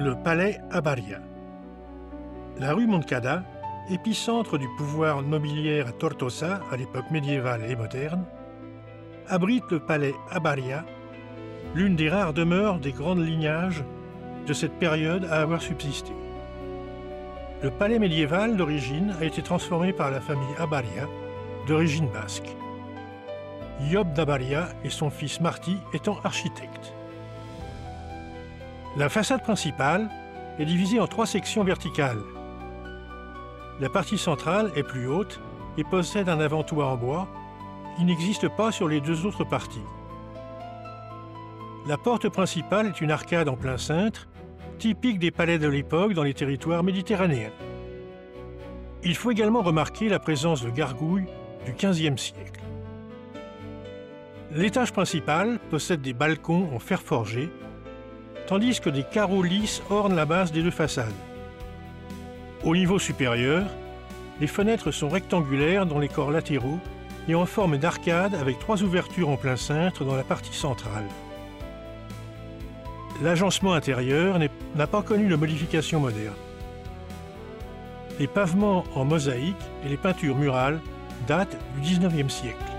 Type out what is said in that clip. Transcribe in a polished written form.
Le palais Abaria. La rue Moncada, épicentre du pouvoir nobiliaire à Tortosa à l'époque médiévale et moderne, abrite le palais Abaria, l'une des rares demeures des grands lignages de cette période à avoir subsisté. Le palais médiéval d'origine a été transformé par la famille Abaria, d'origine basque. Yob d'Abaria et son fils Martí étant architectes. La façade principale est divisée en 3 sections verticales. La partie centrale est plus haute et possède un avant-toit en bois qui n'existe pas sur les 2 autres parties. La porte principale est une arcade en plein cintre, typique des palais de l'époque dans les territoires méditerranéens. Il faut également remarquer la présence de gargouilles du XVe siècle. L'étage principal possède des balcons en fer forgé, tandis que des carreaux lisses ornent la base des 2 façades. Au niveau supérieur, les fenêtres sont rectangulaires dans les corps latéraux et en forme d'arcade avec 3 ouvertures en plein cintre dans la partie centrale. L'agencement intérieur n'a pas connu de modification moderne. Les pavements en mosaïque et les peintures murales datent du XIXe siècle.